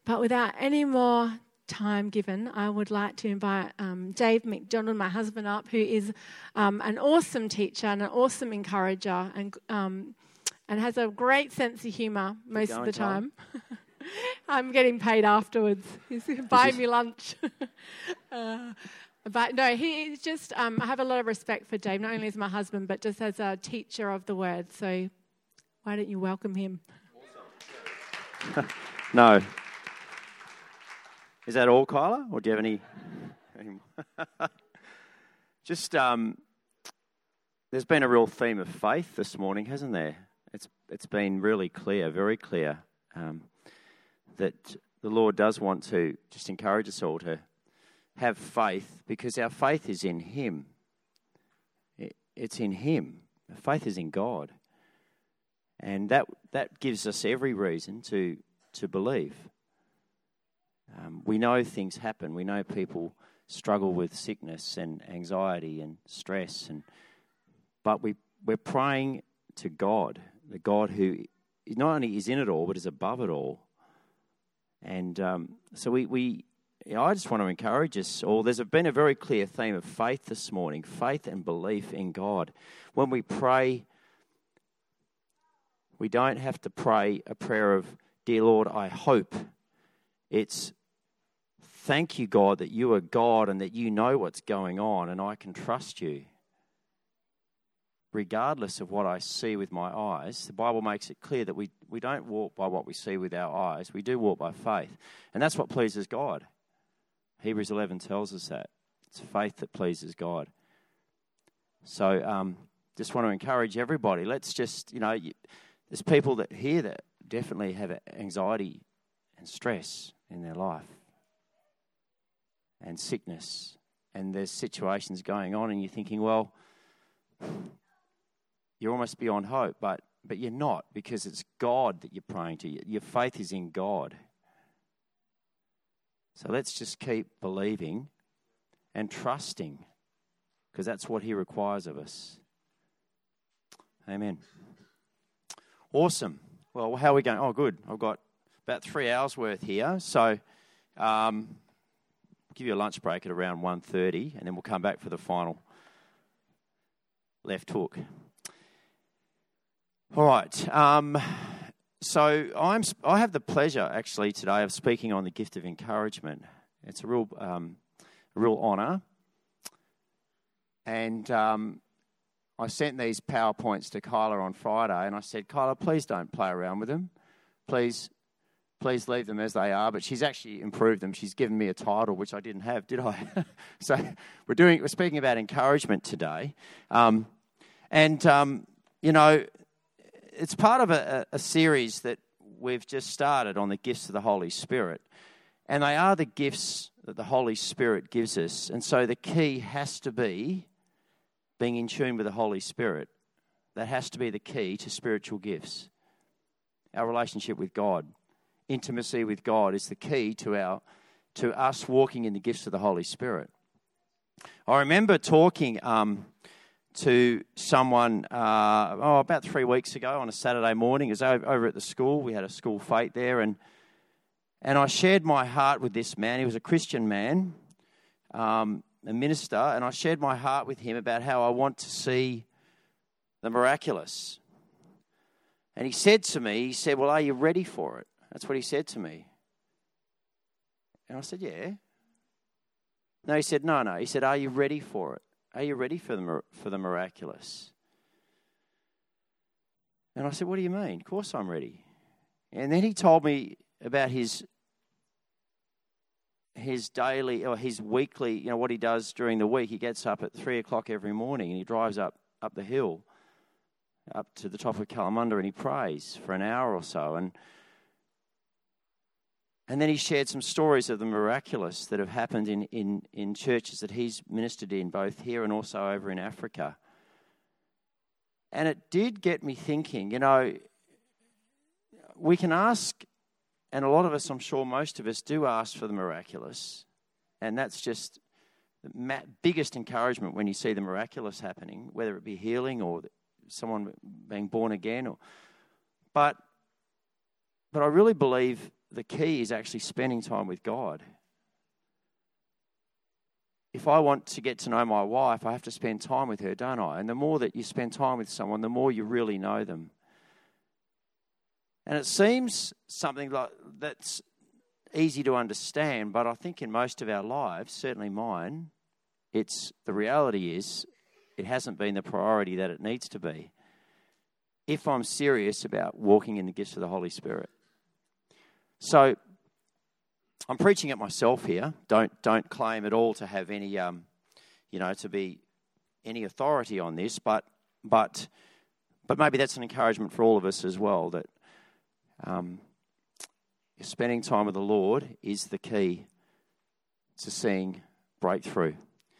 But without any more time given, I would like to invite Dave McDonald, my husband, up, who is an awesome teacher and an awesome encourager, and has a great sense of humour most of the time. I'm getting paid afterwards. He's buying me lunch. But no, he's just, I have a lot of respect for Dave, not only as my husband, but just as a teacher of the word. So why don't you welcome him? Awesome. No. Is that all, Kyla? Or do you have any more? Just, there's been a real theme of faith this morning, hasn't there? It's been really clear, very clear, that the Lord does want to just encourage us all to have faith, because our faith is in Him. It's in Him. Our faith is in God. And that gives us every reason to believe. We know things happen. We know people struggle with sickness and anxiety and stress, but we're praying to God, the God who not only is in it all, but is above it all. And so I just want to encourage us all. There's been a very clear theme of faith this morning, faith and belief in God. When we pray, we don't have to pray a prayer of, "Dear Lord, I hope." It's, "Thank you, God, that you are God and that you know what's going on and I can trust you. Regardless of what I see with my eyes," the Bible makes it clear that we don't walk by what we see with our eyes. We do walk by faith. And that's what pleases God. Hebrews 11 tells us that. It's faith that pleases God. So just want to encourage everybody. Let's just, there's people that here that definitely have anxiety and stress in their life and sickness. And there's situations going on and you're thinking, well, you're almost beyond hope, but you're not, because it's God that you're praying to. Your faith is in God. So let's just keep believing and trusting, because that's what He requires of us. Amen. Awesome. Well, how are we going? Oh, good. I've got about 3 hours worth here. So I'll give you a lunch break at around 1:30, and then we'll come back for the final left hook. All right. So I have the pleasure actually today of speaking on the gift of encouragement. It's a real honour. And I sent these PowerPoints to Kyla on Friday, and I said, "Kyla, please don't play around with them. Please leave them as they are." But she's actually improved them. She's given me a title, which I didn't have, did I? So we're speaking about encouragement today. It's part of a series that we've just started on the gifts of the Holy Spirit. And they are the gifts that the Holy Spirit gives us. And so the key has to be being in tune with the Holy Spirit. That has to be the key to spiritual gifts. Our relationship with God. Intimacy with God is the key to us walking in the gifts of the Holy Spirit. I remember talking to someone about 3 weeks ago on a Saturday morning. It was over at the school. We had a school fete there, and I shared my heart with this man. He was a Christian man, a minister, and I shared my heart with him about how I want to see the miraculous. And he said, "Well, are you ready for it?" That's what he said to me. And I said, "Yeah." No, he said, no. He said, "Are you ready for it? Are you ready for the miraculous?" And I said, "What do you mean? Of course I'm ready." And then he told me about his daily or his weekly, what he does during the week. He gets up at 3:00 every morning and he drives up the hill, up to the top of Kalamunda, and he prays for an hour or so. And then he shared some stories of the miraculous that have happened in churches that he's ministered in, both here and also over in Africa. And it did get me thinking, we can ask, and a lot of us, I'm sure most of us, do ask for the miraculous. And that's just the biggest encouragement when you see the miraculous happening, whether it be healing or someone being born again. But I really believe the key is actually spending time with God. If I want to get to know my wife, I have to spend time with her, don't I? And the more that you spend time with someone, the more you really know them. And it seems something like that's easy to understand, but I think in most of our lives, certainly mine, the reality is it hasn't been the priority that it needs to be if I'm serious about walking in the gifts of the Holy Spirit. So I'm preaching at myself here. Don't claim at all to have any, to be any authority on this, but maybe that's an encouragement for all of us as well, that spending time with the Lord is the key to seeing breakthrough.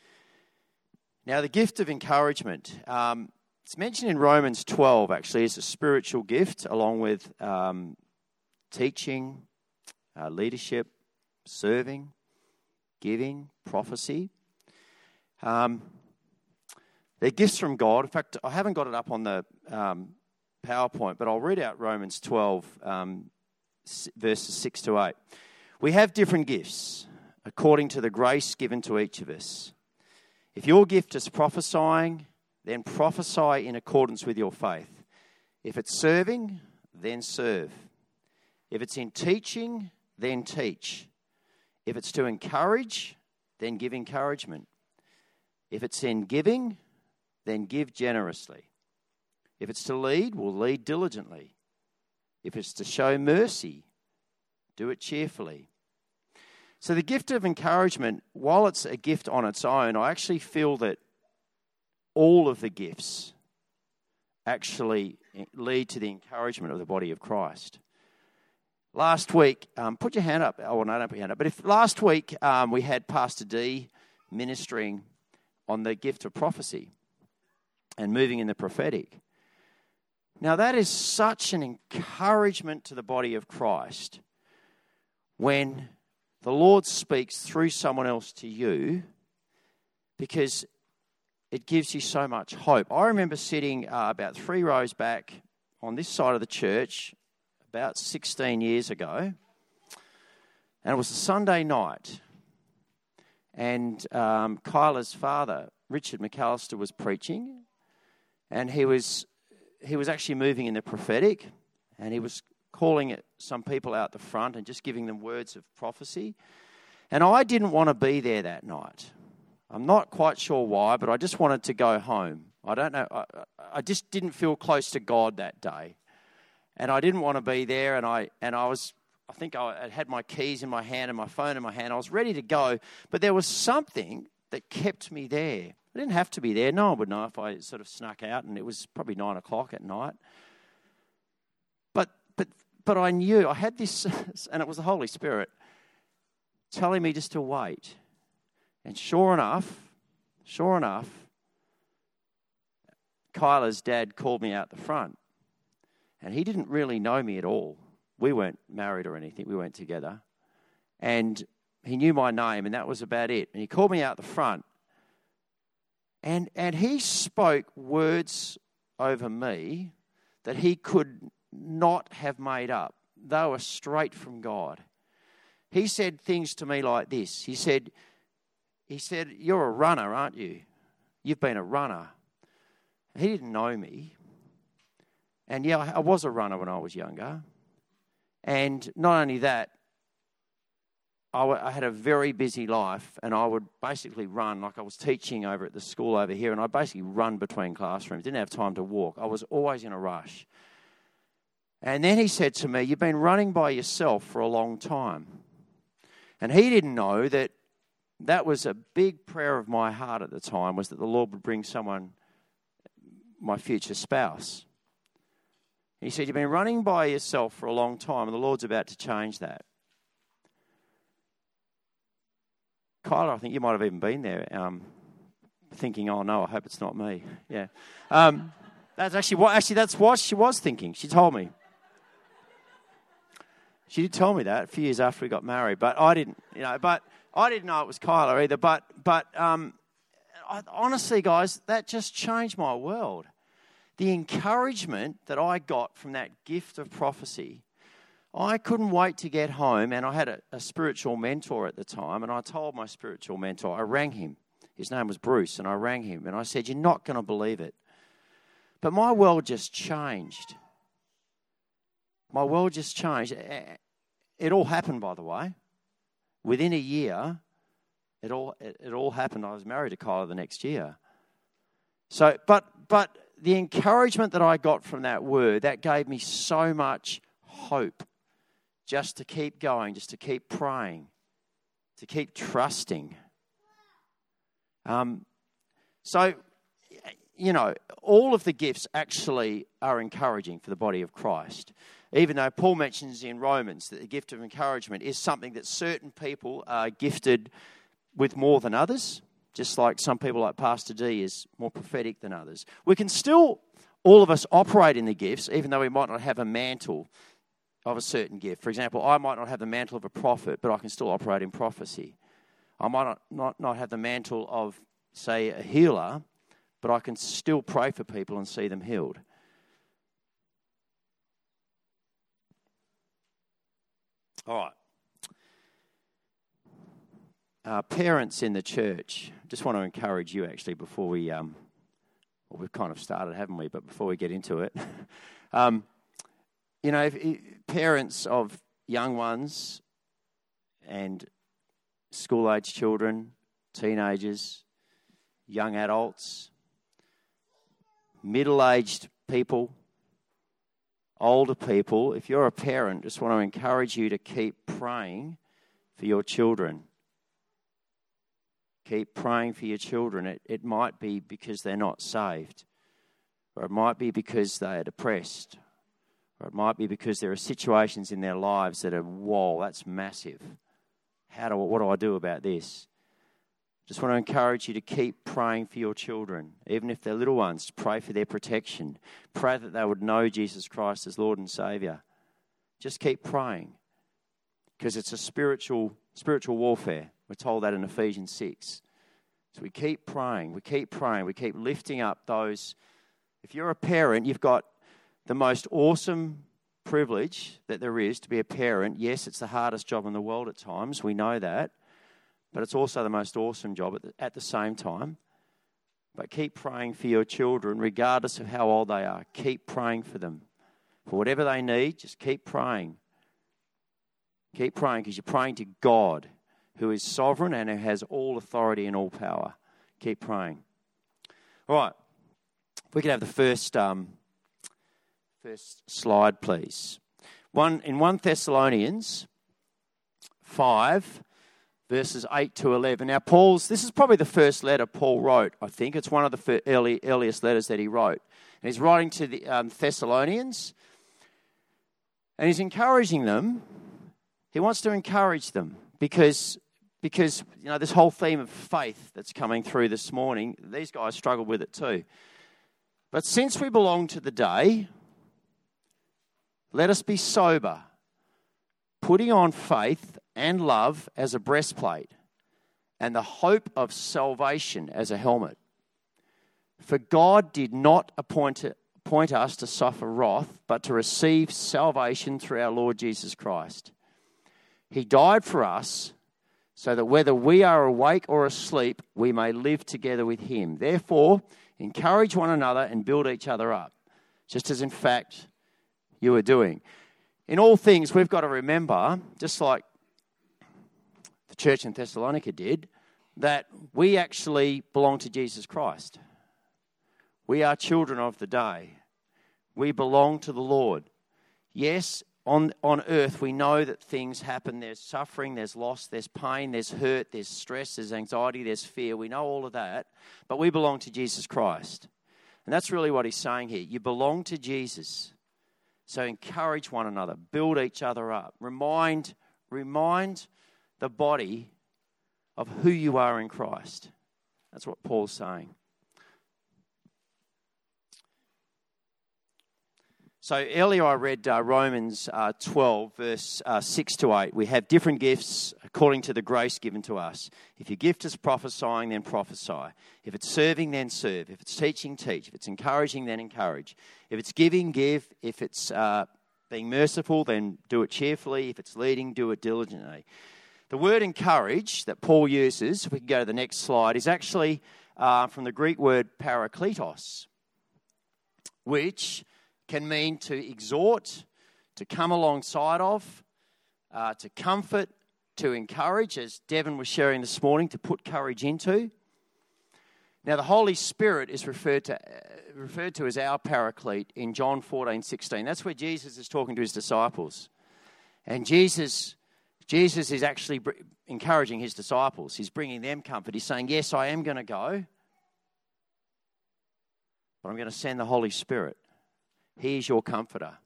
Now, the gift of encouragement, it's mentioned in Romans 12, actually, as a spiritual gift, along with teaching, leadership, serving, giving, prophecy. They're gifts from God. In fact, I haven't got it up on the PowerPoint, but I'll read out Romans 12, verses 6 to 8. We have different gifts according to the grace given to each of us. If your gift is prophesying, then prophesy in accordance with your faith. If it's serving, then serve. If it's in teaching, then teach. If it's to encourage, then give encouragement. If it's in giving, then give generously. If it's to lead, we'll lead diligently. If it's to show mercy, do it cheerfully. So the gift of encouragement, while it's a gift on its own, I actually feel that all of the gifts actually lead to the encouragement of the body of Christ. Last week, put your hand up. Oh, no, don't put your hand up. But if last week we had Pastor D ministering on the gift of prophecy and moving in the prophetic. Now, that is such an encouragement to the body of Christ when the Lord speaks through someone else to you, because it gives you so much hope. I remember sitting about 3 rows back on this side of the church about 16 years ago, and it was a Sunday night, and Kyla's father, Richard McAllister, was preaching, and he was actually moving in the prophetic, and he was calling some people out the front and just giving them words of prophecy. And I didn't want to be there that night. I'm not quite sure why, but I just wanted to go home. I don't know. I just didn't feel close to God that day, and I didn't want to be there. And I think I had my keys in my hand and my phone in my hand. I was ready to go, but there was something that kept me there. I didn't have to be there. No one would know if I sort of snuck out, and it was probably 9 o'clock at night. But I knew I had this, and it was the Holy Spirit telling me just to wait. And sure enough, Kyla's dad called me out the front, and he didn't really know me at all. We weren't married or anything. We weren't together. And he knew my name, and that was about it. And he called me out the front. And he spoke words over me that he could not have made up. They were straight from God. He said things to me like this. He said, "You're a runner, aren't you? You've been a runner." He didn't know me. And yeah, I was a runner when I was younger. And not only that, I had a very busy life, and I would basically run, like I was teaching over at the school over here, and I basically run between classrooms, didn't have time to walk. I was always in a rush. And then he said to me, "You've been running by yourself for a long time." And he didn't know that was a big prayer of my heart at the time, was that the Lord would bring someone, my future spouse. He said, "You've been running by yourself for a long time, and the Lord's about to change that." Kyla, I think you might have even been there, thinking, "Oh no, I hope it's not me." Yeah, that's what she was thinking. She told me. She did tell me that a few years after we got married, but I didn't, But I didn't know it was Kyla either. But honestly, guys, that just changed my world. The encouragement that I got from that gift of prophecy, I couldn't wait to get home, and I had a spiritual mentor at the time, and I told my spiritual mentor, I rang him. His name was Bruce, and I rang him, and I said, you're not going to believe it, but my world just changed. My world just changed. It all happened, by the way. Within a year, it all happened. I was married to Kyla the next year. So, but the encouragement that I got from that word, that gave me so much hope just to keep going, just to keep praying, to keep trusting. So, all of the gifts actually are encouraging for the body of Christ. Even though Paul mentions in Romans that the gift of encouragement is something that certain people are gifted with more than others, just like some people like Pastor D is more prophetic than others. We can still, all of us, operate in the gifts, even though we might not have a mantle of a certain gift. For example, I might not have the mantle of a prophet, but I can still operate in prophecy. I might not have the mantle of, say, a healer, but I can still pray for people and see them healed. All right. Parents in the church, just want to encourage you actually before we, we've kind of started, haven't we? But before we get into it, parents of young ones and school-age children, teenagers, young adults, middle-aged people, older people, if you're a parent, just want to encourage you to keep praying for your children. Keep praying for your children. It might be because they're not saved, or it might be because they are depressed, or it might be because there are situations in their lives that are, whoa, that's massive. What do I do about this? Just want to encourage you to keep praying for your children, even if they're little ones. Pray for their protection. Pray that they would know Jesus Christ as Lord and Saviour. Just keep praying, because it's a spiritual warfare. We're told that in Ephesians 6. So we keep praying. We keep lifting up those. If you're a parent, you've got the most awesome privilege that there is to be a parent. Yes, it's the hardest job in the world at times. We know that. But it's also the most awesome job at the same time. But keep praying for your children, regardless of how old they are. Keep praying for them. For whatever they need, just keep praying. Keep praying, because you're praying to God, who is sovereign and who has all authority and all power. Keep praying. All right. If we could have the first slide, please. In 1 Thessalonians 5, verses 8 to 11. Now, this is probably the first letter Paul wrote, I think. It's one of the earliest letters that he wrote. And he's writing to the Thessalonians, and he's encouraging them. He wants to encourage them because this whole theme of faith that's coming through this morning, these guys struggled with it too. But since we belong to the day, let us be sober, putting on faith and love as a breastplate, and the hope of salvation as a helmet. For God did not appoint us to suffer wrath, but to receive salvation through our Lord Jesus Christ. He died for us, so that whether we are awake or asleep, we may live together with him. Therefore, encourage one another and build each other up, just as in fact you are doing. In all things, we've got to remember, just like the church in Thessalonica did, that we actually belong to Jesus Christ. We are children of the day. We belong to the Lord. Yes, on earth we know that things happen. There's suffering, there's loss, there's pain, there's hurt, there's stress, there's anxiety, there's fear. We know all of that, but we belong to Jesus Christ. And that's really what he's saying here. You belong to Jesus. So encourage one another, build each other up. Remind the body of who you are in Christ. That's what Paul's saying. So earlier I read Romans 12, verse 6 to 8. We have different gifts according to the grace given to us. If your gift is prophesying, then prophesy. If it's serving, then serve. If it's teaching, teach. If it's encouraging, then encourage. If it's giving, give. If it's being merciful, then do it cheerfully. If it's leading, do it diligently. The word encourage that Paul uses, if we can go to the next slide, is actually from the Greek word parakletos, which can mean to exhort, to come alongside of, to comfort, to encourage, as Devon was sharing this morning, to put courage into. Now, the Holy Spirit is referred to as our paraclete in John 14:16. That's where Jesus is talking to his disciples. And Jesus is actually encouraging his disciples. He's bringing them comfort. He's saying, yes, I am going to go, but I'm going to send the Holy Spirit. He is your comforter.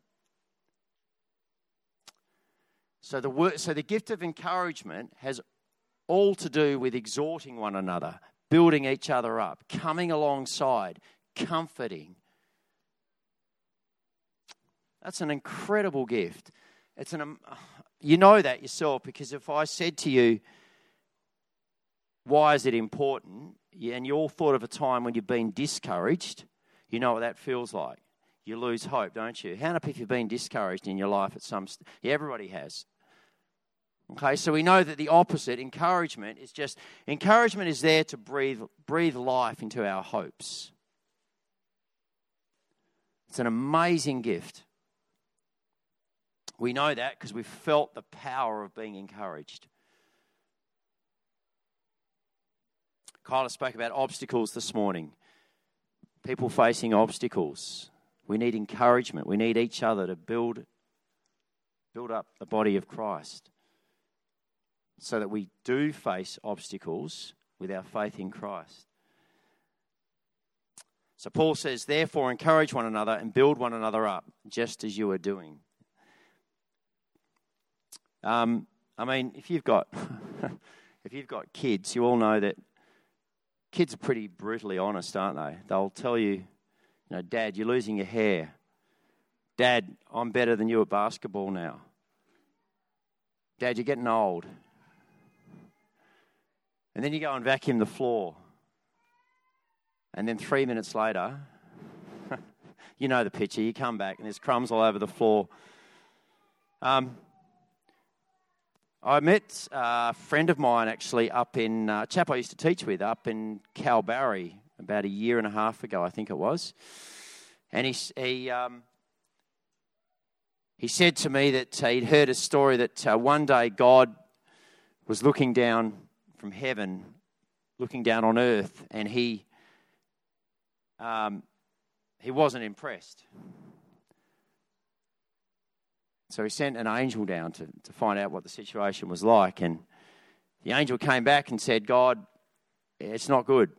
So the gift of encouragement has all to do with exhorting one another, building each other up, coming alongside, comforting. That's an incredible gift. You know that yourself, because if I said to you, why is it important? And you all thought of a time when you've been discouraged, you know what that feels like. You lose hope, don't you? How many people have been discouraged in your life at some stage? Yeah, everybody has. Okay, so we know that the opposite, encouragement is there to breathe life into our hopes. It's an amazing gift. We know that because we've felt the power of being encouraged. Kyla spoke about obstacles this morning. People facing obstacles. We need encouragement. We need each other to build up the body of Christ so that we do face obstacles with our faith in Christ. So Paul says, therefore, encourage one another and build one another up, just as you are doing. If you've got kids, you all know that kids are pretty brutally honest, aren't they? They'll tell you, Dad, you're losing your hair. Dad, I'm better than you at basketball now. Dad, you're getting old. And then you go and vacuum the floor. And then 3 minutes later, you know the picture, you come back and there's crumbs all over the floor. I met a friend of mine actually up in, a chap I used to teach with, up in Kalbarri about 1.5 years ago, I think it was. And he said to me that he'd heard a story that one day God was looking down from heaven, looking down on earth, and he wasn't impressed. So he sent an angel down to find out what the situation was like. And the angel came back and said, God, it's not good.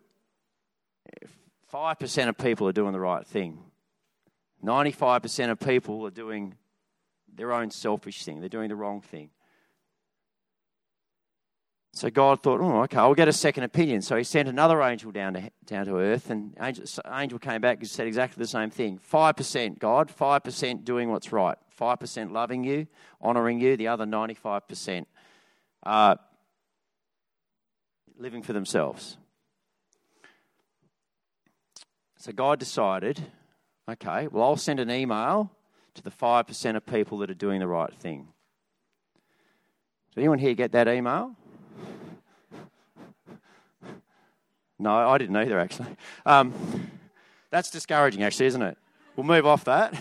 5% of people are doing the right thing. 95% of people are doing their own selfish thing. They're doing the wrong thing. So God thought, okay, I'll get a second opinion. So he sent another angel down to earth, and angel came back and said exactly the same thing. 5%, God, 5% doing what's right. 5% loving you, honouring you. The other 95% living for themselves. So God decided, okay, well, I'll send an email to the 5% of people that are doing the right thing. Did anyone here get that email? No, I didn't either, actually. That's discouraging, actually, isn't it? We'll move off that.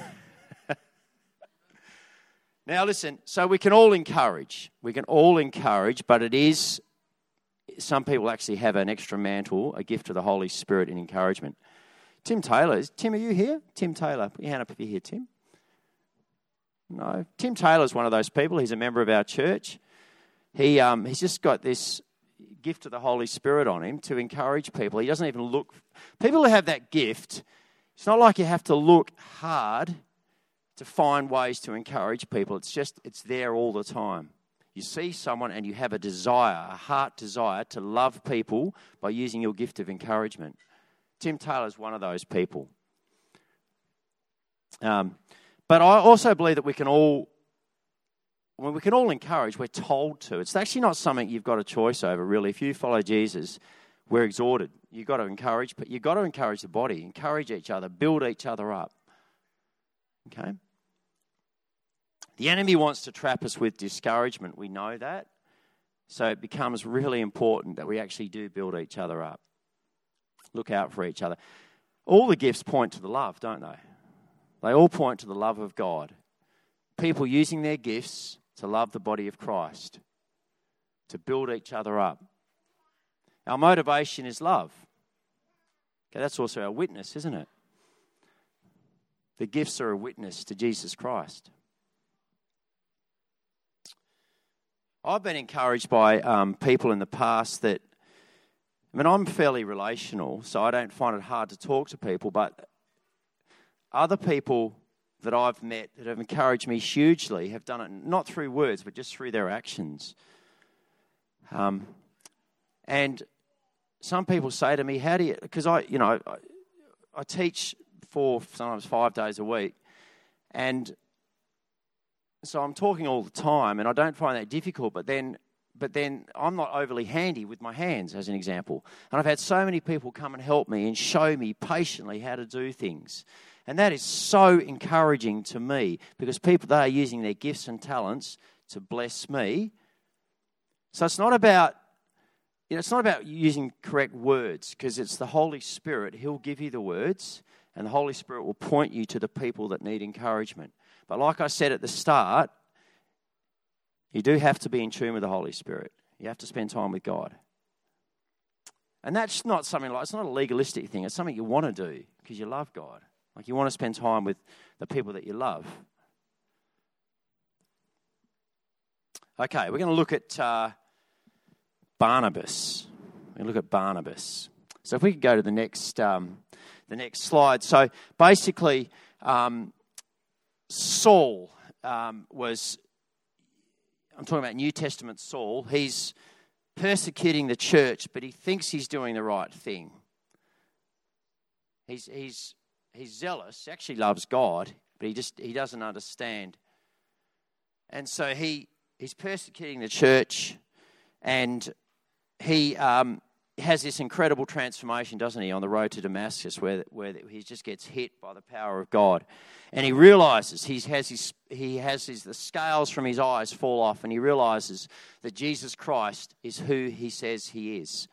Now, listen, so we can all encourage. But it is, some people actually have an extra mantle, a gift of the Holy Spirit in encouragement. Tim, are you here? Tim Taylor, put your hand up if you're here, Tim. No, Tim Taylor's one of those people. He's a member of our church. He's just got this gift of the Holy Spirit on him to encourage people. He doesn't even look... People who have that gift, it's not like you have to look hard to find ways to encourage people. It's there all the time. You see someone and you have a heart desire to love people by using your gift of encouragement. Tim Taylor's one of those people. But I also believe that we can all encourage, we're told to. It's actually not something you've got a choice over, really. If you follow Jesus, we're exhorted. You've got to encourage, but you've got to encourage the body, encourage each other, build each other up. Okay? The enemy wants to trap us with discouragement. We know that. So it becomes really important that we actually do build each other up. Look out for each other. All the gifts point to the love, don't they? They all point to the love of God. People using their gifts to love the body of Christ, to build each other up. Our motivation is love. Okay, that's also our witness, isn't it? The gifts are a witness to Jesus Christ. I've been encouraged by people in the past that, I'm fairly relational, so I don't find it hard to talk to people, but other people that I've met that have encouraged me hugely have done it not through words, but just through their actions. And some people say to me, how do you, because I teach 4, sometimes 5 days a week, and so I'm talking all the time, and I don't find that difficult, but then I'm not overly handy with my hands, as an example. And I've had so many people come and help me and show me patiently how to do things. And that is so encouraging to me, because people, they are using their gifts and talents to bless me. So it's not about using correct words, because it's the Holy Spirit. He'll give you the words, and the Holy Spirit will point you to the people that need encouragement. But like I said at the start, you do have to be in tune with the Holy Spirit. You have to spend time with God. And that's not something it's not a legalistic thing. It's something you want to do because you love God. Like, you want to spend time with the people that you love. Okay, we're going to look at Barnabas. We're going to look at Barnabas. So if we could go to the next slide. So basically, Saul was, I'm talking about New Testament Saul. He's persecuting the church, but he thinks he's doing the right thing. He's zealous, he actually loves God, but he doesn't understand. And so he's persecuting the church, and he has this incredible transformation, doesn't he, on the road to Damascus, where he just gets hit by the power of God. And he realizes the scales from his eyes fall off, and he realizes that Jesus Christ is who he says he is.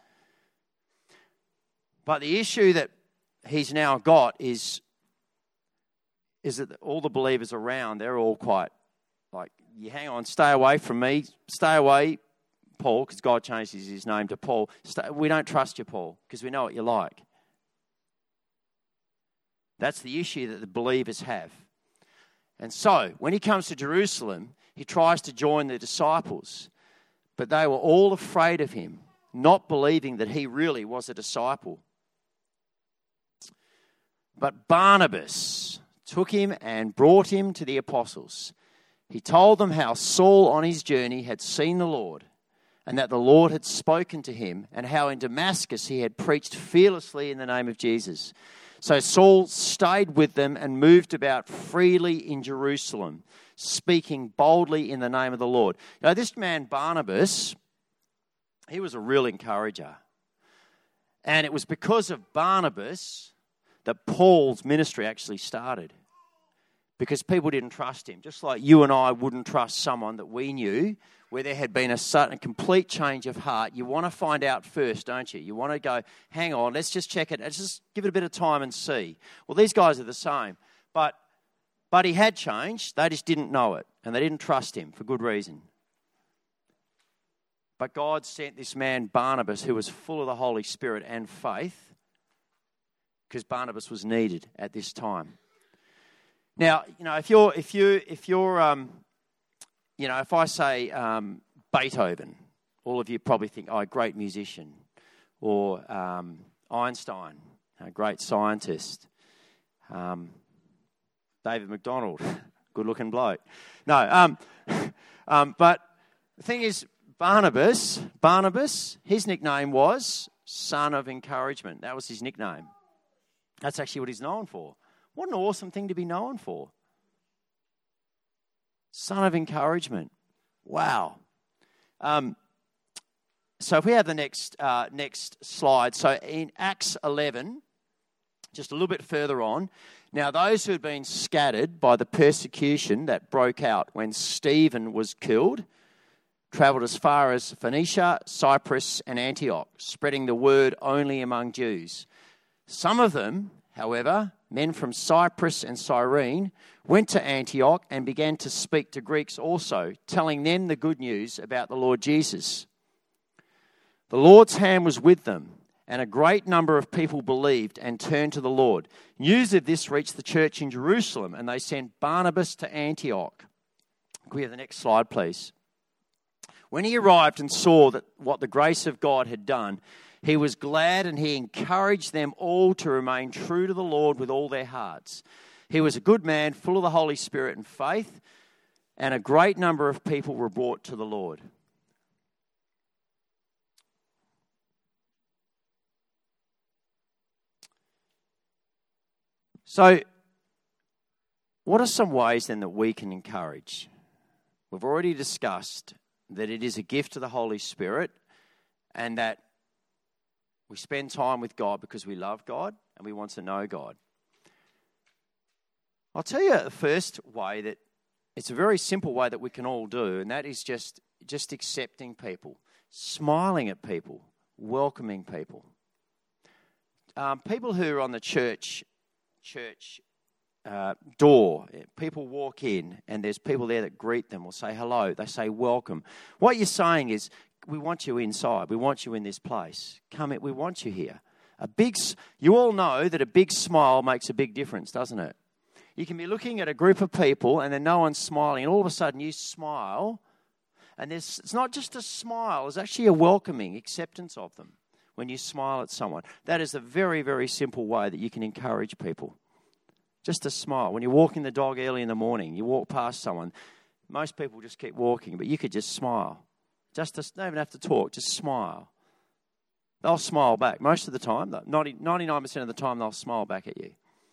But the issue that he's now got is that all the believers around, they're all quite like, you hang on, stay away from me, stay away, Paul, because God changed his name to Paul. We don't trust you, Paul, because we know what you're like. That's the issue that the believers have. And so, when he comes to Jerusalem, he tries to join the disciples, but they were all afraid of him, not believing that he really was a disciple. But Barnabas took him and brought him to the apostles. He told them how Saul on his journey had seen the Lord, and that the Lord had spoken to him, and how in Damascus he had preached fearlessly in the name of Jesus. So Saul stayed with them and moved about freely in Jerusalem, speaking boldly in the name of the Lord. Now, this man Barnabas, he was a real encourager. And it was because of Barnabas that Paul's ministry actually started. Because people didn't trust him. Just like you and I wouldn't trust someone that we knew, where there had been a sudden, complete change of heart. You want to find out first, don't you? You want to go, hang on, let's just check it. Let's just give it a bit of time and see. Well, these guys are the same. But he had changed. They just didn't know it. And they didn't trust him for good reason. But God sent this man Barnabas, who was full of the Holy Spirit and faith, because Barnabas was needed at this time. Now, if I say Beethoven, all of you probably think, oh, great musician, or Einstein, a great scientist, David McDonald, good-looking bloke. No, but the thing is, Barnabas, his nickname was Son of Encouragement. That was his nickname. That's actually what he's known for. What an awesome thing to be known for. Son of Encouragement. Wow. So if we have the next slide. So in Acts 11, just a little bit further on. Now, those who had been scattered by the persecution that broke out when Stephen was killed travelled as far as Phoenicia, Cyprus, and Antioch, spreading the word only among Jews. Some of them, however, men from Cyprus and Cyrene, went to Antioch and began to speak to Greeks also, telling them the good news about the Lord Jesus. The Lord's hand was with them, and a great number of people believed and turned to the Lord. News of this reached the church in Jerusalem, and they sent Barnabas to Antioch. Can we have the next slide, please? When he arrived and saw that what the grace of God had done, he was glad, and he encouraged them all to remain true to the Lord with all their hearts. He was a good man, full of the Holy Spirit and faith, and a great number of people were brought to the Lord. So, what are some ways then that we can encourage? We've already discussed that it is a gift of the Holy Spirit, and that we spend time with God because we love God and we want to know God. I'll tell you the first way that it's a very simple way that we can all do, and that is just accepting people, smiling at people, welcoming people. People who are on the church door, people walk in and there's people there that greet them or say hello, they say welcome. What you're saying is, we want you inside, we want you in this place. Come in, we want you here. You all know that a big smile makes a big difference, doesn't it? You can be looking at a group of people and then no one's smiling, and all of a sudden you smile, and it's not just a smile, it's actually a welcoming acceptance of them when you smile at someone. That is a very, very simple way that you can encourage people. Just a smile. When you're walking the dog early in the morning, you walk past someone, most people just keep walking, but you could just smile. Don't even have to talk, just smile. They'll smile back. Most of the time, 99% of the time, they'll smile back at you.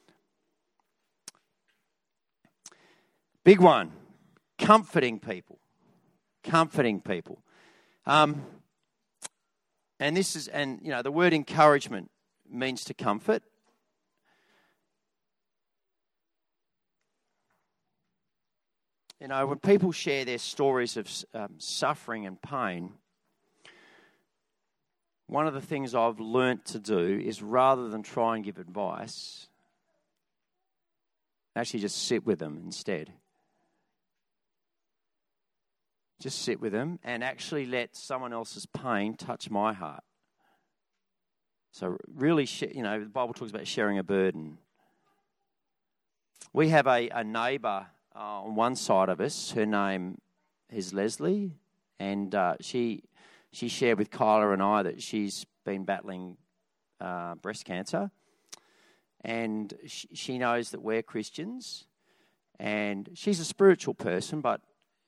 Big one, comforting people. Comforting people. The word encouragement means to comfort. You know, when people share their stories of suffering and pain, one of the things I've learnt to do is, rather than try and give advice, actually just sit with them instead. Just sit with them and actually let someone else's pain touch my heart. So really, the Bible talks about sharing a burden. We have a neighbour on one side of us. Her name is Leslie, and she shared with Kyla and I that she's been battling breast cancer, and she knows that we're Christians, and she's a spiritual person, but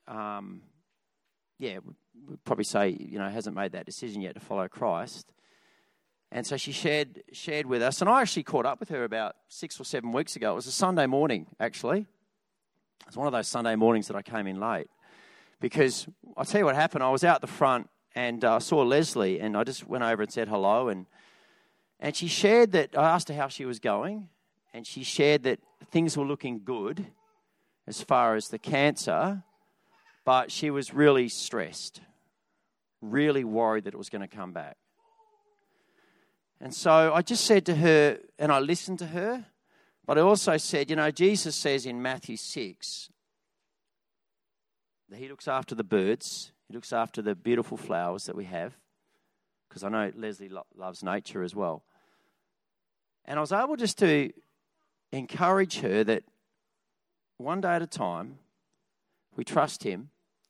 we'd probably say hasn't made that decision yet to follow Christ. And so she shared with us, and I actually caught up with her about 6 or 7 weeks ago. It was a Sunday morning, actually. It was one of those Sunday mornings that I came in late, because I'll tell you what happened. I was out the front and I saw Leslie, and I just went over and said hello, and she shared that, I asked her how she was going, and she shared that things were looking good as far as the cancer, but she was really stressed, really worried that it was going to come back. And so I just said to her, and I listened to her, but I also said, Jesus says in Matthew 6 that he looks after the birds, he looks after the beautiful flowers that we have, because I know Leslie loves nature as well. And I was able just to encourage her that one day at a time, we trust him.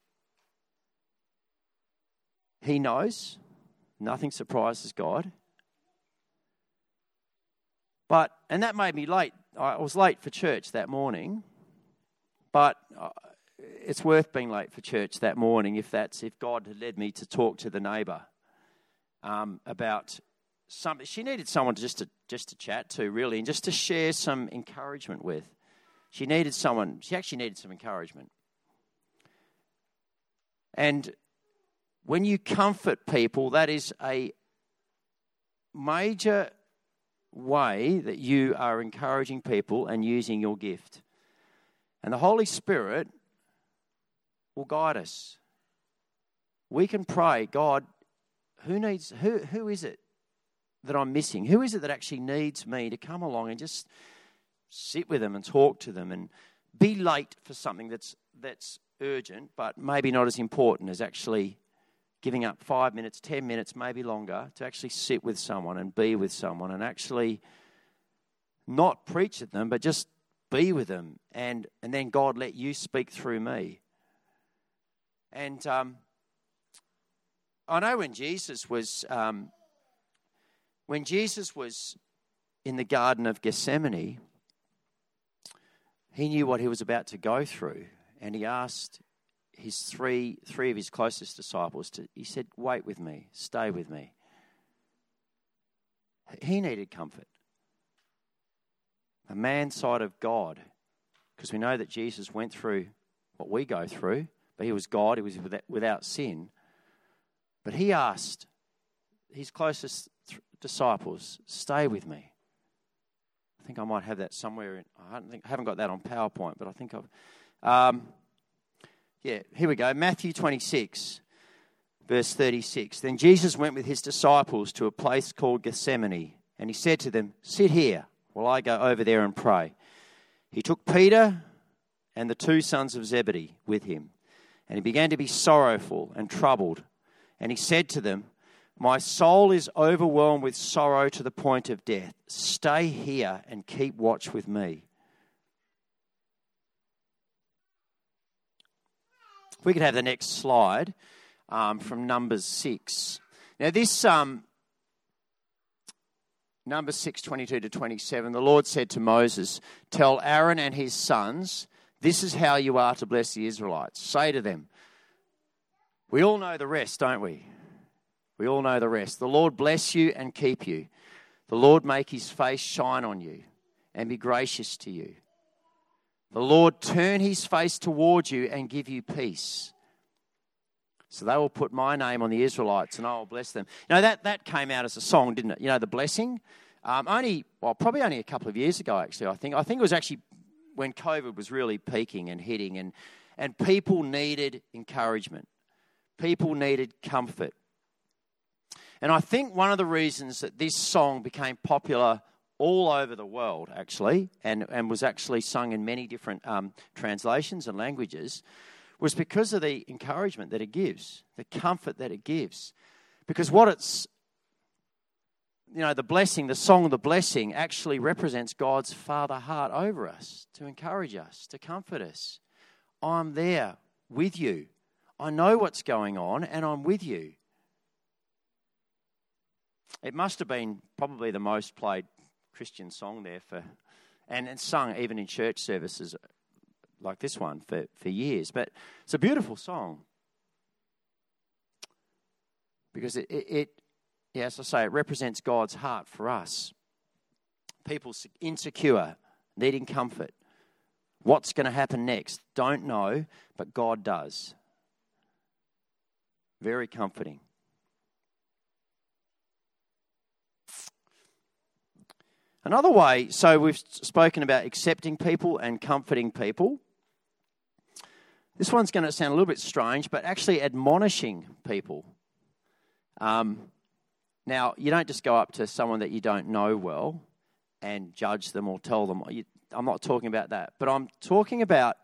He knows. Nothing surprises God. And that made me late. I was late for church that morning, but it's worth being late for church that morning if God had led me to talk to the neighbour about something. She needed someone just to chat to, really, and just to share some encouragement with. She actually needed some encouragement. And when you comfort people, that is a major way that you are encouraging people and using your gift. And the Holy Spirit will guide us. We can pray, God, who is it that I'm missing? Who is it that actually needs me to come along and just sit with them and talk to them and be late for something that's urgent, but maybe not as important as actually giving up 5 minutes, 10 minutes, maybe longer, to actually sit with someone and be with someone and actually not preach at them, but just be with them, and then God let you speak through me. And I know when Jesus was in the Garden of Gethsemane, he knew what he was about to go through, and he asked his three of his closest disciples he said, wait with me, stay with me. He needed comfort. A man side of God, because we know that Jesus went through what we go through, but he was God, he was without sin. But he asked his closest disciples, stay with me. I think I might have that somewhere. I haven't got that on PowerPoint, but I think I've... here we go. Matthew 26, verse 36. Then Jesus went with his disciples to a place called Gethsemane, and he said to them, sit here while I go over there and pray. He took Peter and the 2 sons of Zebedee with him, and he began to be sorrowful and troubled. And he said to them, my soul is overwhelmed with sorrow to the point of death. Stay here and keep watch with me. If we could have the next slide from Numbers 6. Now this, Numbers 6, 22 to 27, the Lord said to Moses, tell Aaron and his sons, this is how you are to bless the Israelites. Say to them, we all know the rest, don't we? We all know the rest. The Lord bless you and keep you. The Lord make his face shine on you and be gracious to you. The Lord turn his face toward you and give you peace. So they will put my name on the Israelites and I will bless them. You know, that came out as a song, didn't it? You know, the blessing. Probably only a couple of years ago, actually, I think. I think it was actually when COVID was really peaking and hitting and people needed encouragement. People needed comfort. And I think one of the reasons that this song became popular all over the world, actually, and was actually sung in many different translations and languages, was because of the encouragement that it gives, the comfort that it gives. Because what it's, the blessing, the song of the blessing actually represents God's Father heart over us, to encourage us, to comfort us. I'm there with you. I know what's going on and I'm with you. It must have been probably the most played Christian song there and sung even in church services like this one for years. But it's a beautiful song because it as I say, it represents God's heart for us. People insecure, needing comfort. What's going to happen next? Don't know, but God does. Very comforting. Another way, so we've spoken about accepting people and comforting people. This one's going to sound a little bit strange, but actually admonishing people. Now, you don't just go up to someone that you don't know well and judge them or tell them. I'm not talking about that, but I'm talking about,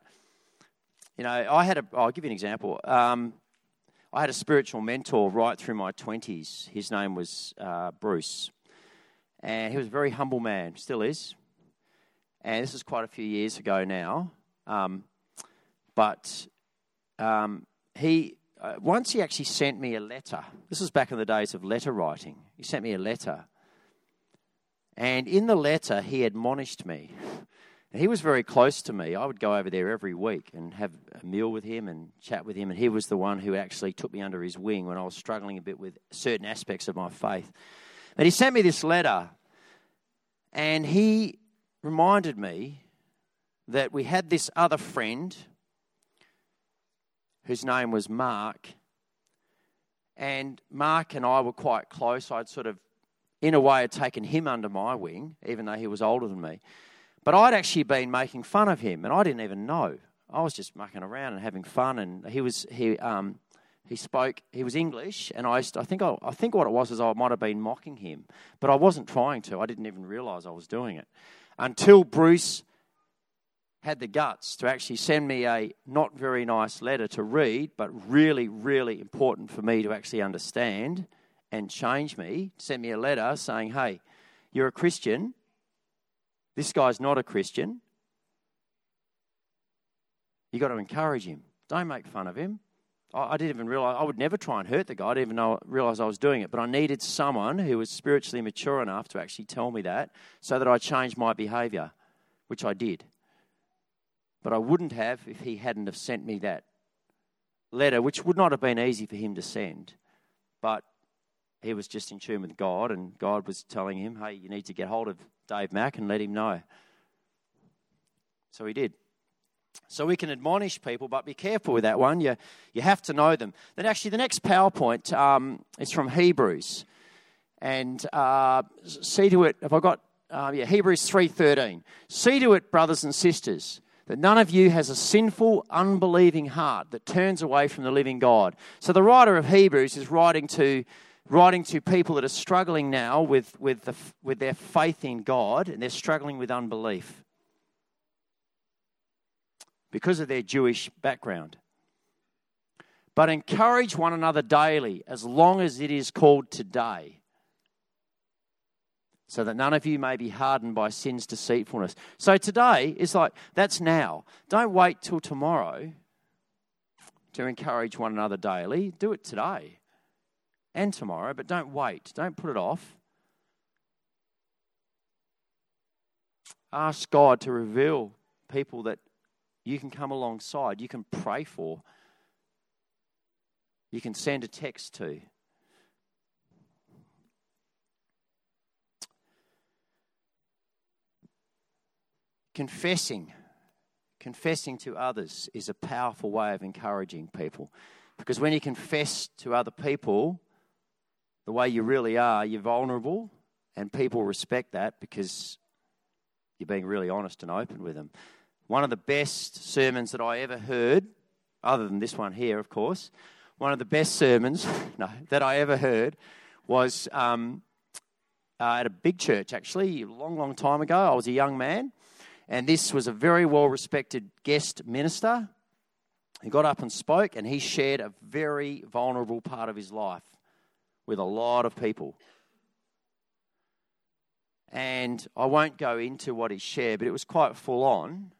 I'll give you an example. I had a spiritual mentor right through my 20s. His name was Bruce. And he was a very humble man, still is. And this is quite a few years ago now. Once he actually sent me a letter. This was back in the days of letter writing. He sent me a letter. And in the letter, he admonished me. And he was very close to me. I would go over there every week and have a meal with him and chat with him. And he was the one who actually took me under his wing when I was struggling a bit with certain aspects of my faith. But he sent me this letter, and he reminded me that we had this other friend whose name was Mark, and Mark and I were quite close. I'd sort of in a way, had taken him under my wing, even though he was older than me. But I'd actually been making fun of him, and I didn't even know. I was just mucking around and having fun, and he was English, and I think what it was is I might have been mocking him, but I wasn't trying to. I didn't even realise I was doing it until Bruce had the guts to actually send me a not very nice letter to read, but really, really important for me to actually understand and change me. Send me a letter saying, "Hey, you're a Christian. This guy's not a Christian. You got to encourage him. Don't make fun of him." I didn't even realise, I would never try and hurt the guy. I didn't even realise I was doing it. But I needed someone who was spiritually mature enough to actually tell me that so that I changed my behaviour, which I did. But I wouldn't have if he hadn't have sent me that letter, which would not have been easy for him to send. But he was just in tune with God, and God was telling him, "Hey, you need to get hold of Dave Mack and let him know." So he did. So we can admonish people, but be careful with that one. You have to know them. Then actually the next PowerPoint is from Hebrews. And see to it, have I got, Hebrews 3:13. "See to it, brothers and sisters, that none of you has a sinful, unbelieving heart that turns away from the living God." So the writer of Hebrews is writing to people that are struggling now with their faith in God, and they're struggling with unbelief because of their Jewish background. "But encourage one another daily, as long as it is called today, so that none of you may be hardened by sin's deceitfulness." So today is like, that's now. Don't wait till tomorrow to encourage one another daily. Do it today and tomorrow, but don't wait. Don't put it off. Ask God to reveal people that you can come alongside, you can pray for, you can send a text to. Confessing to others is a powerful way of encouraging people. Because when you confess to other people the way you really are, you're vulnerable, and people respect that because you're being really honest and open with them. One of the best sermons that I ever heard, other than this one here, of course, one of the best sermons that I ever heard was at a big church, actually, a long, long time ago. I was a young man, and this was a very well-respected guest minister. He got up and spoke, and he shared a very vulnerable part of his life with a lot of people. And I won't go into what he shared, but it was quite full on.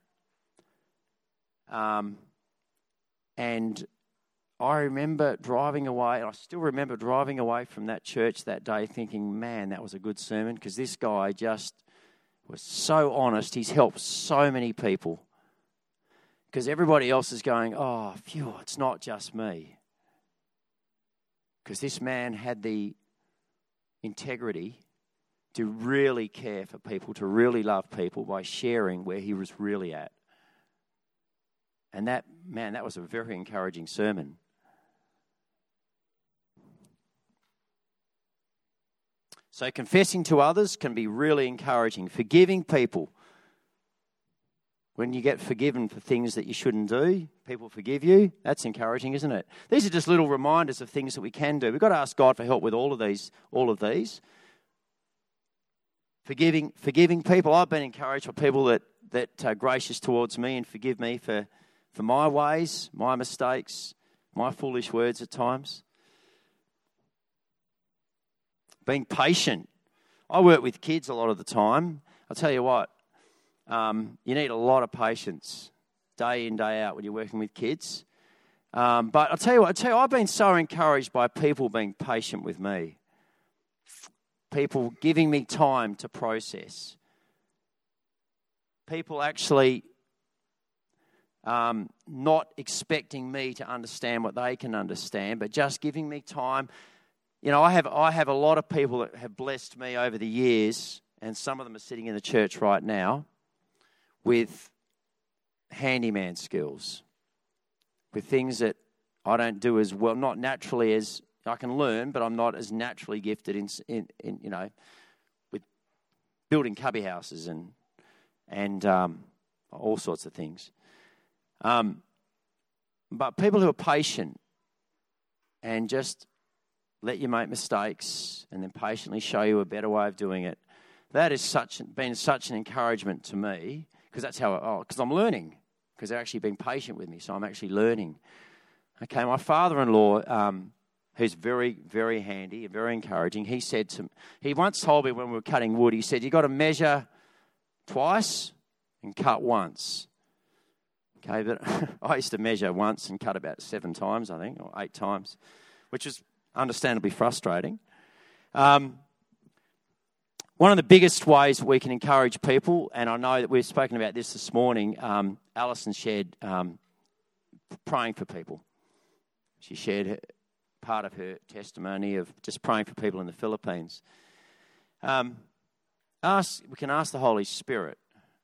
And I remember driving away, and I still remember driving away from that church that day thinking, man, that was a good sermon, because this guy just was so honest. He's helped so many people. Because everybody else is going, oh, phew, it's not just me. Because this man had the integrity to really care for people, to really love people by sharing where he was really at. And that was a very encouraging sermon. So confessing to others can be really encouraging. Forgiving people. When you get forgiven for things that you shouldn't do, people forgive you, that's encouraging, isn't it? These are just little reminders of things that we can do. We've got to ask God for help with all of these. Forgiving people. I've been encouraged by people that are gracious towards me and forgive me for my ways, my mistakes, my foolish words at times. Being patient. I work with kids a lot of the time. I'll tell you what, you need a lot of patience day in, day out when you're working with kids. But I'll tell you what, I've been so encouraged by people being patient with me. People giving me time to process. People actually not expecting me to understand what they can understand, but just giving me time. You know, I have a lot of people that have blessed me over the years, and some of them are sitting in the church right now, with handyman skills, with things that I don't do as well, not naturally as I can learn, but I'm not as naturally gifted in with building cubby houses and all sorts of things. But people who are patient and just let you make mistakes and then patiently show you a better way of doing it, that has been such an encouragement to me, because that's because I'm learning, because they're actually being patient with me, so I'm actually learning. Okay, my father-in-law, who's very, very handy and very encouraging, he once told me when we were cutting wood, he said, "You've got to measure twice and cut once." Okay, but I used to measure once and cut about 7 times, I think, or 8 times, which is understandably frustrating. One of the biggest ways we can encourage people, and I know that we've spoken about this morning, Alison shared praying for people. She shared part of her testimony of just praying for people in the Philippines. We can ask the Holy Spirit,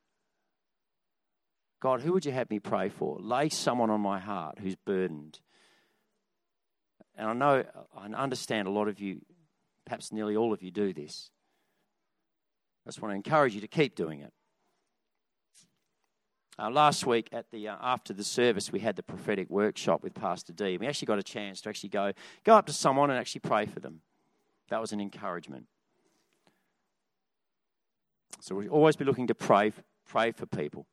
God, who would you have me pray for? Lay someone on my heart who's burdened. And I know, I understand a lot of you, perhaps nearly all of you do this. I just want to encourage you to keep doing it. Last week at the after the service, we had the prophetic workshop with Pastor D. We actually got a chance to actually go up to someone and actually pray for them. That was an encouragement. So we'll always be looking to pray for people.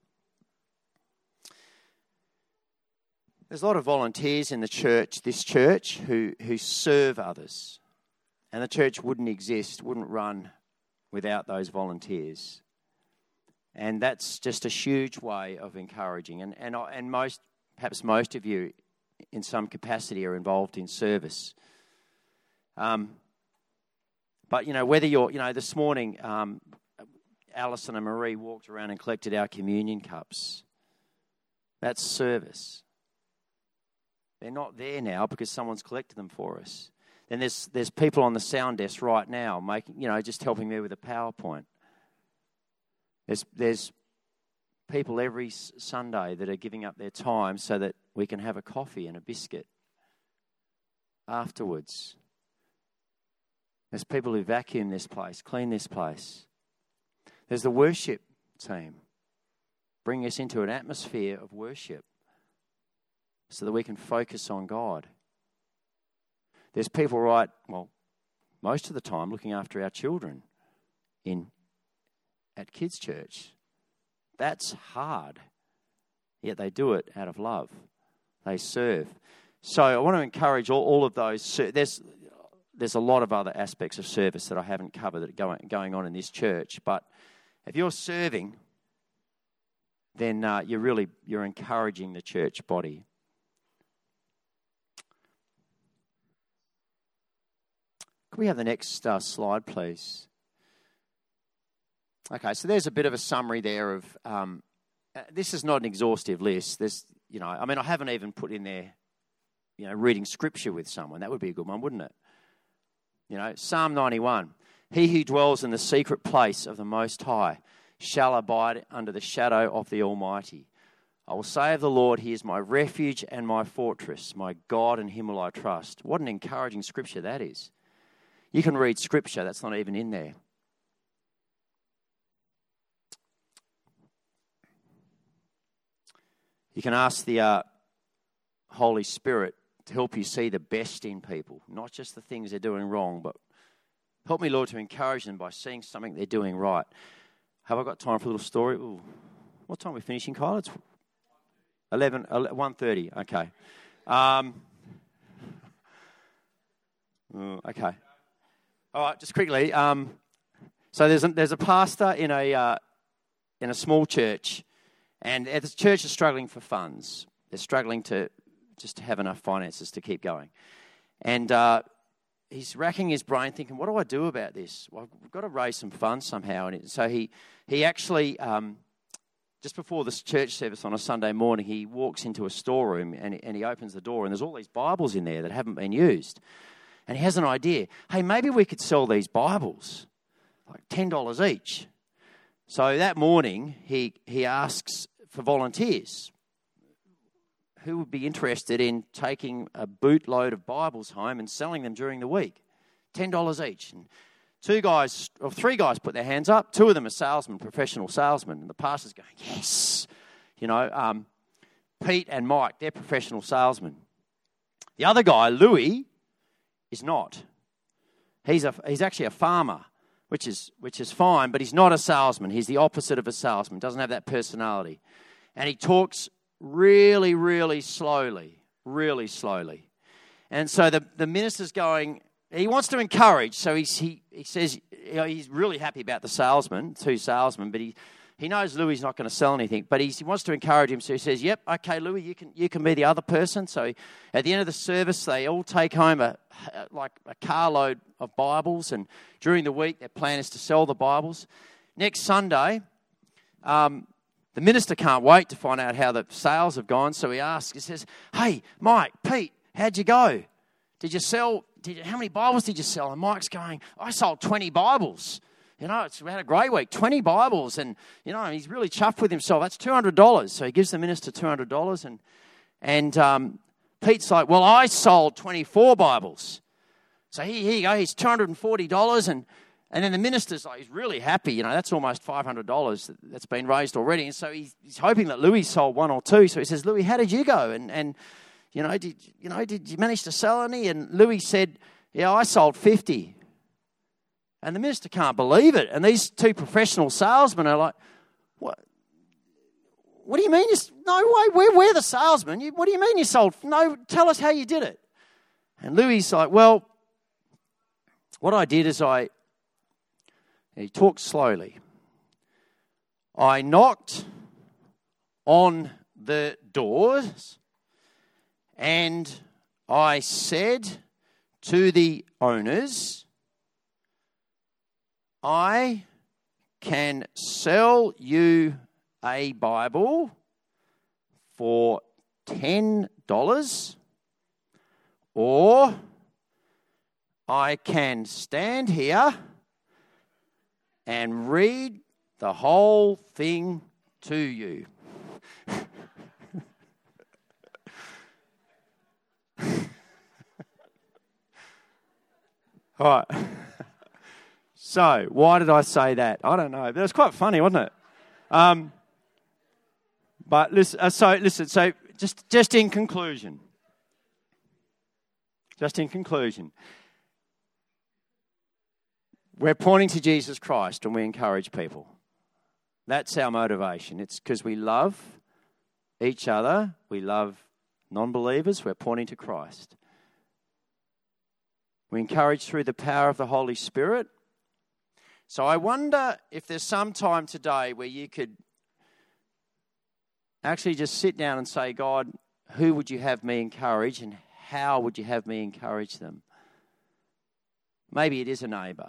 There's a lot of volunteers in this church, who serve others. And the church wouldn't run without those volunteers. And that's just a huge way of encouraging. And perhaps most of you in some capacity are involved in service. But, whether you're, this morning, Alison and Marie walked around and collected our communion cups. That's service. They're not there now because someone's collected them for us. Then there's people on the sound desk right now making, just helping me with a PowerPoint. There's people every Sunday that are giving up their time so that we can have a coffee and a biscuit afterwards. There's people who vacuum this place, clean this place. There's the worship team, bring us into an atmosphere of worship so that we can focus on God. There's people most of the time looking after our children at kids' church. That's hard, yet they do it out of love. They serve. So I want to encourage all of those. There's a lot of other aspects of service that I haven't covered that are going on in this church. But if you're serving, then you're encouraging the church body. Can we have the next slide, please? Okay, so there's a bit of a summary there of, this is not an exhaustive list. I haven't even put in there, reading scripture with someone. That would be a good one, wouldn't it? Psalm 91, he who dwells in the secret place of the Most High shall abide under the shadow of the Almighty. I will say of the Lord, he is my refuge and my fortress, my God, in him will I trust. What an encouraging scripture that is. You can read scripture, that's not even in there. You can ask the Holy Spirit to help you see the best in people, not just the things they're doing wrong, but help me, Lord, to encourage them by seeing something they're doing right. Have I got time for a little story? Ooh. What time are we finishing, Kyle? It's 1:30. Okay. Okay. All right, just quickly. So there's a pastor in a small church, and the church is struggling for funds. They're struggling to have enough finances to keep going, and he's racking his brain, thinking, "What do I do about this? Well, we've got to raise some funds somehow." And so he actually just before this church service on a Sunday morning, he walks into a storeroom and he opens the door, and there's all these Bibles in there that haven't been used. And he has an idea. Hey, maybe we could sell these Bibles, like $10 each. So that morning, he asks for volunteers. who would be interested in taking a bootload of Bibles home and selling them during the week? $10 each. And three guys put their hands up. Two of them are salesmen, professional salesmen. And the pastor's going, yes. Pete and Mike, they're professional salesmen. The other guy, Louis, is not. He's actually a farmer, which is fine, but he's not a salesman. He's the opposite of a salesman. Doesn't have that personality. And he talks really, really slowly. And so the minister's going, he wants to encourage. So he says, he's really happy about the two salesmen, but he knows Louis is not going to sell anything, but he wants to encourage him. So he says, yep, okay, Louis, you can be the other person. So at the end of the service, they all take home a carload of Bibles, and during the week, their plan is to sell the Bibles. Next Sunday, the minister can't wait to find out how the sales have gone, so he says, hey, Mike, Pete, how'd you go? How many Bibles did you sell? And Mike's going, I sold 20 Bibles. We had a great week, 20 Bibles, and, he's really chuffed with himself. That's $200. So he gives the minister $200, and Pete's like, well, I sold 24 Bibles. So here you go, he's $240, and then the minister's like, he's really happy. That's almost $500 that's been raised already. And so he's hoping that Louis sold one or two. So he says, Louis, how did you go? And did you manage to sell any? And Louis said, yeah, I sold 50. And the minister can't believe it. And these two professional salesmen are like, what? What do you mean? No way, we're the salesmen. What do you mean you sold? No, tell us how you did it. And Louis is like, well, what I did is he talked slowly. I knocked on the doors and I said to the owners, I can sell you a Bible for $10, or I can stand here and read the whole thing to you. All right. So, why did I say that? I don't know. But it was quite funny, wasn't it? But listen. So just in conclusion. We're pointing to Jesus Christ and we encourage people. That's our motivation. It's because we love each other. We love non-believers. We're pointing to Christ. We encourage through the power of the Holy Spirit. So I wonder if there's some time today where you could actually just sit down and say, God, who would you have me encourage and how would you have me encourage them? Maybe it is a neighbour.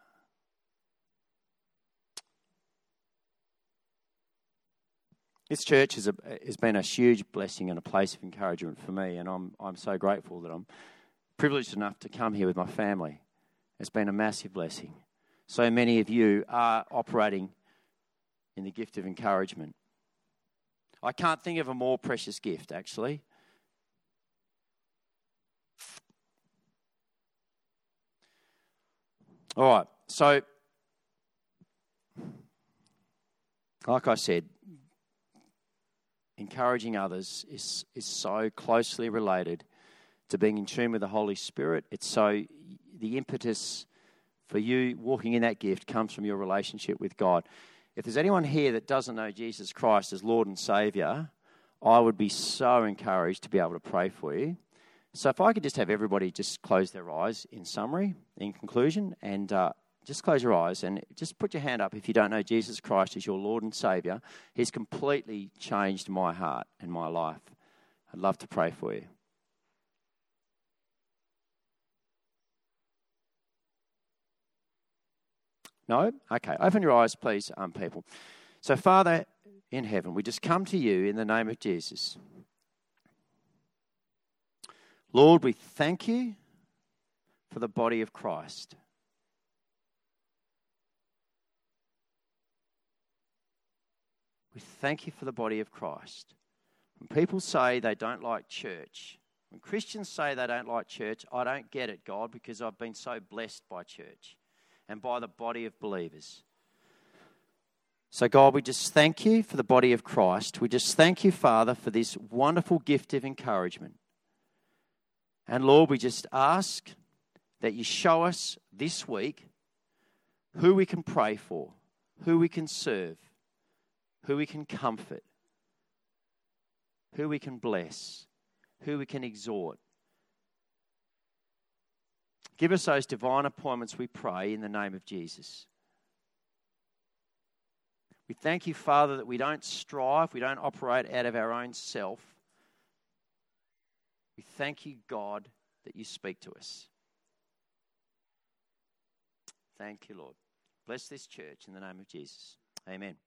This church has been a huge blessing and a place of encouragement for me, and I'm so grateful that I'm privileged enough to come here with my family. It's been a massive blessing. So many of you are operating in the gift of encouragement. I can't think of a more precious gift, actually. All right, so like I said, encouraging others is so closely related to being in tune with the Holy Spirit. It's so the impetus for you walking in that gift comes from your relationship with God. If there's anyone here that doesn't know Jesus Christ as Lord and Saviour, I would be so encouraged to be able to pray for you. So if I could just have everybody just close their eyes in summary, in conclusion, and just close your eyes and just put your hand up if you don't know Jesus Christ as your Lord and Saviour. He's completely changed my heart and my life. I'd love to pray for you. No? Okay. Open your eyes, please, people. So, Father in heaven, we just come to you in the name of Jesus. Lord, we thank you for the body of Christ. We thank you for the body of Christ. When people say they don't like church, when Christians say they don't like church, I don't get it, God, because I've been so blessed by church and by the body of believers. So, God, we just thank you for the body of Christ. We just thank you, Father, for this wonderful gift of encouragement. And, Lord, we just ask that you show us this week who we can pray for, who we can serve, who we can comfort, who we can bless, who we can exhort. Give us those divine appointments, we pray, in the name of Jesus. We thank you, Father, that we don't strive, we don't operate out of our own self. We thank you, God, that you speak to us. Thank you, Lord. Bless this church in the name of Jesus. Amen.